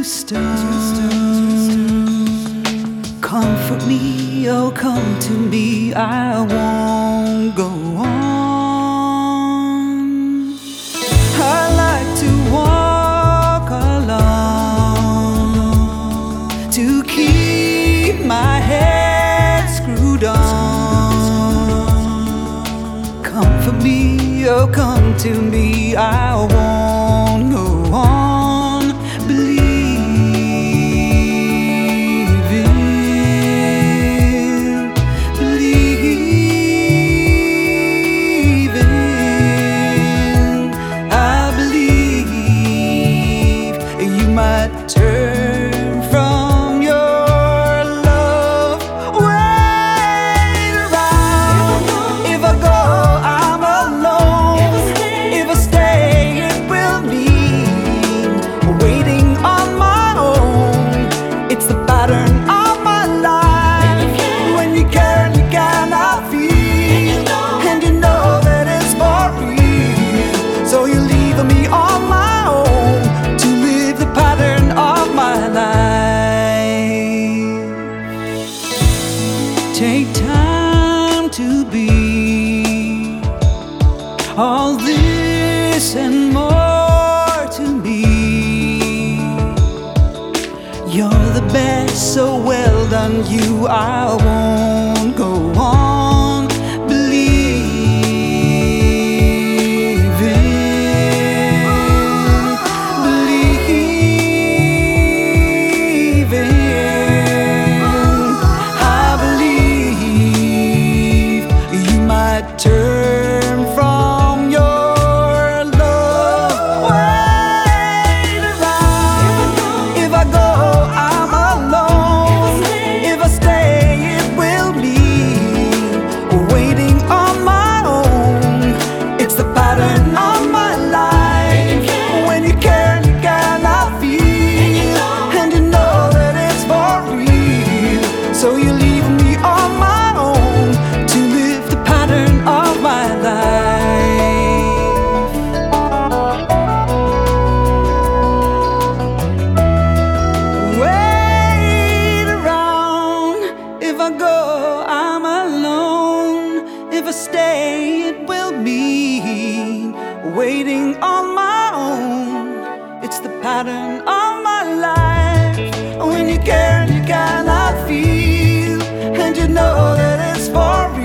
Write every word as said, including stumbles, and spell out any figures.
stone. Comfort me, oh come to me, I won't go on. I like to walk alone, to keep my head screwed on. Comfort me, oh come to me, I won't go on. Turn from your love, wait around. If I go, I'm alone. If I stay, it will mean waiting on my own. It's the pattern of my life. When you care and you cannot feel, and you know that it's for real, so you leave me on my own to live the pattern of my life. Take time to be all this and more to me. You're the best, so well done you. I won't go on believing. Turn from your love, wait around. If I go, I'm alone. If I stay, it will mean waiting on my own. It's the pattern of my life. When you care and you cannot feel, and you know that it's for real, so you leave me on my own to live the pattern of my life. Wait around. If I go, I'm alone. If I stay, it will mean waiting on my own. It's the pattern of my life. When you care and you cannot feel, and you know that it's for real,